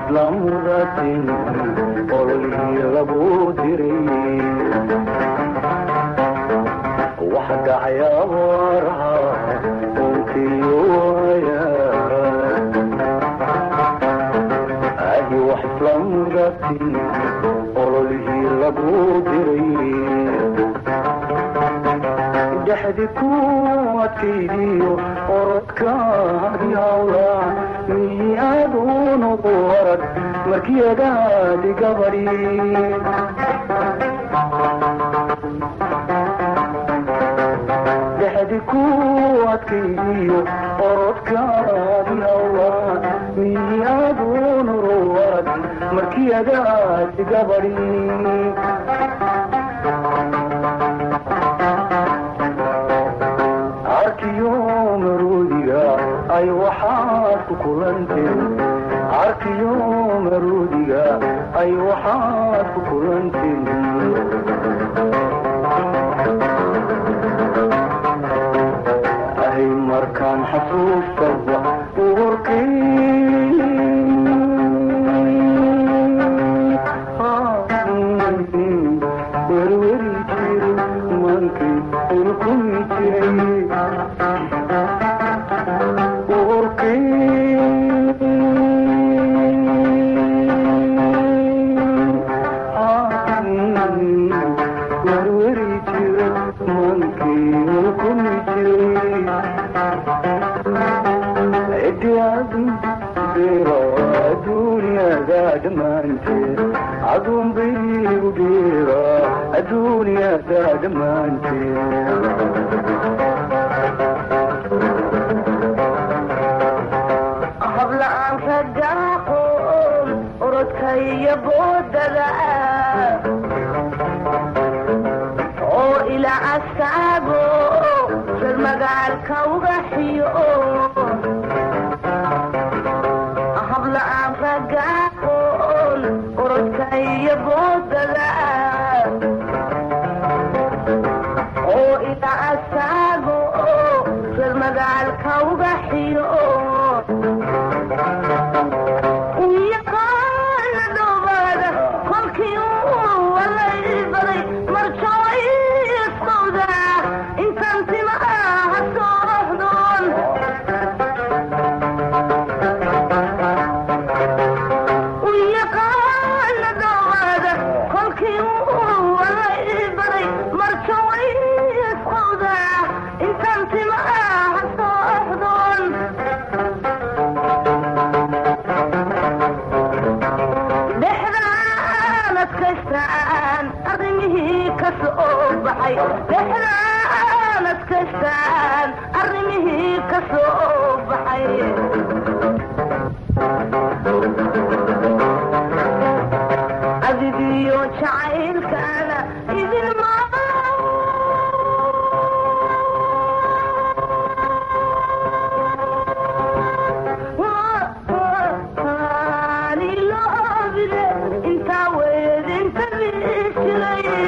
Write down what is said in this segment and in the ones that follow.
islaamuratin ololihii lagu diray wax dhacaya waraha unkiyoya adi wax islaamuratin ololihii lagu diray dhexdi ku adkaydiyo orodkaadi hawla miyaadunu warad markiyadaadi gabadhi dhexdi ku adkaydiyo orodkaadi hawla miyaadunu warad markiyadaadi gabadhi ay waxaad ku kulanteen arkiyo maruudiga ay waxaad ku kulanteen ay markaan xasuustada werweri jiri mankii ulkumi jiray عدوم بيوديرا الدنيا دادمانتي قبل أن صدقهم أردك يبود ذا وإلى أسابه في المقال كوغحيو قبل أن صدقهم أردك يبود ذا وإلى أسابه في المقال كوغحيو دحرانت كشتان أرميه كسوب حي أذيبيو شعيل كان إذن ما اني لو أبدا انت ويد انت بيشري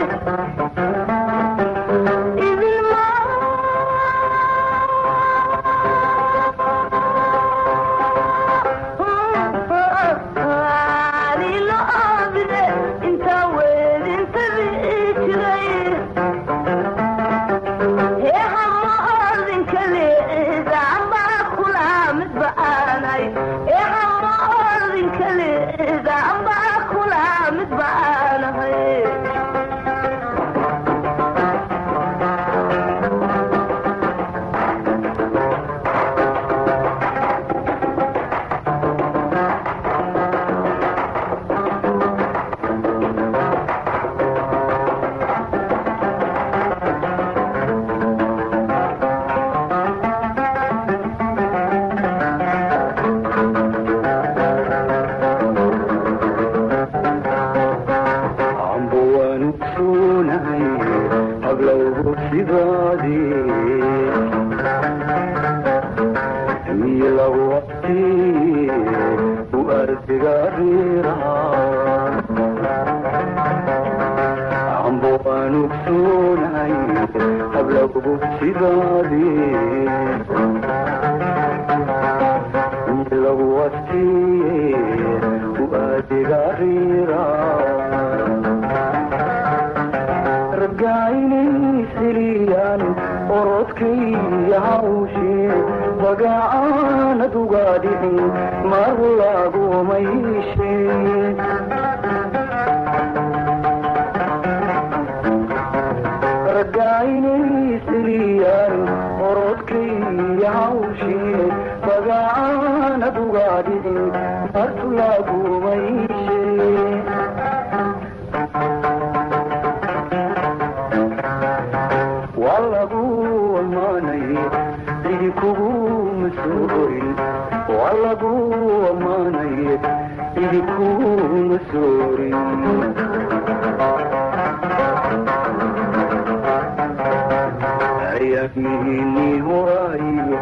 adigarira ragaynay siriyaan orodkay hawshii bagaanad uga dhicin mar laguma heshiin ragaynay siriyaan orodkay hawshii bagaanad uga dhicin mar laguma heshiin wallagu amaanay cidi kuguma soo horin wallagu amaanay cidi kuguma soo horin ayagmihini horaayo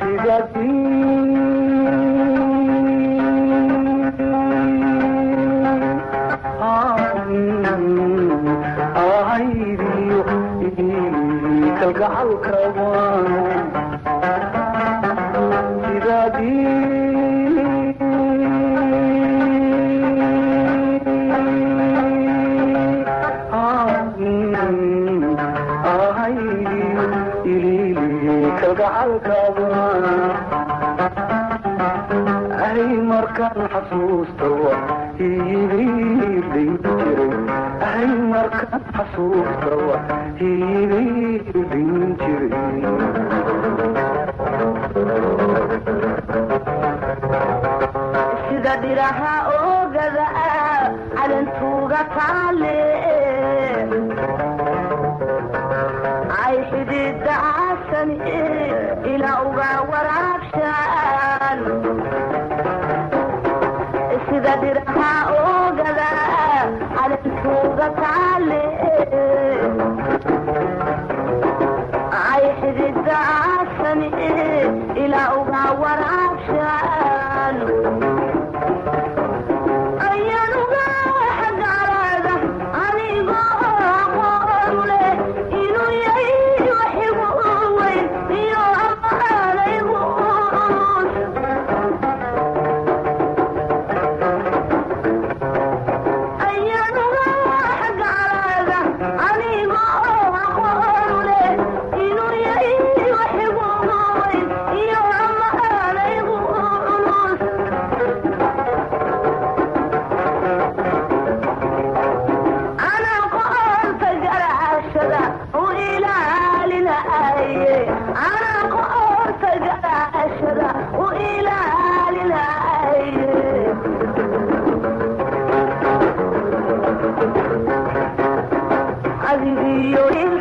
ahaydiyo kalgacalka ahaydiyo ilili kalgacalka ay markaan xasuustawa hiibiirdhayn jiray ay markaan xasuustawa hiibiirdhayn jiray sida dhiraha oogada calantuuga taale ay xidhiidda caasani ilaa uga waraabshaan sida dhiraha oogada calantuuga taale ay xidhiidda caasani ilaa uga waraabshaan ayanuga xagaraada anigoo aqoon leh inuu yahay waxigu weyn iyo amaanaygu ayanuga xagaraada anigoo aqoon leh inuu yahay waxigu weyn iyo amaanaygu adigiyo